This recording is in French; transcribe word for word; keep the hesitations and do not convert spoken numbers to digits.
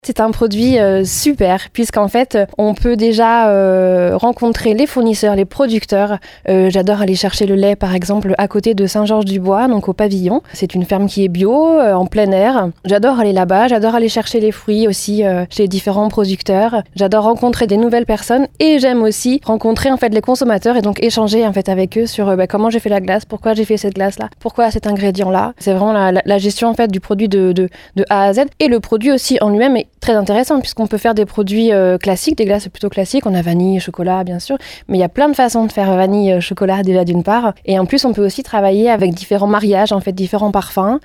C'est un produit euh, super, puisqu'en fait, on peut déjà euh, rencontrer les fournisseurs, les producteurs. Euh, j'adore aller chercher le lait, par exemple, à côté de Saint-Georges-du-Bois, donc au Pavillon. C'est une ferme qui est bio, euh, en plein air. J'adore aller là-bas, j'adore aller chercher les fruits aussi euh, chez les différents producteurs. J'adore rencontrer des nouvelles personnes et j'aime aussi rencontrer en fait les consommateurs et donc échanger en fait avec eux sur euh, bah, comment j'ai fait la glace, pourquoi j'ai fait cette glace-là, pourquoi cet ingrédient-là. C'est vraiment la, la, la gestion en fait du produit de, de, de A à Z. Et le produit aussi en lui-même est très intéressant puisqu'on peut faire des produits euh, classiques, des glaces plutôt classiques. On a vanille, chocolat bien sûr, mais il y a plein de façons de faire vanille, chocolat déjà d'une part. Et en plus, on peut aussi travailler avec différents mariages, en fait, différents parfums.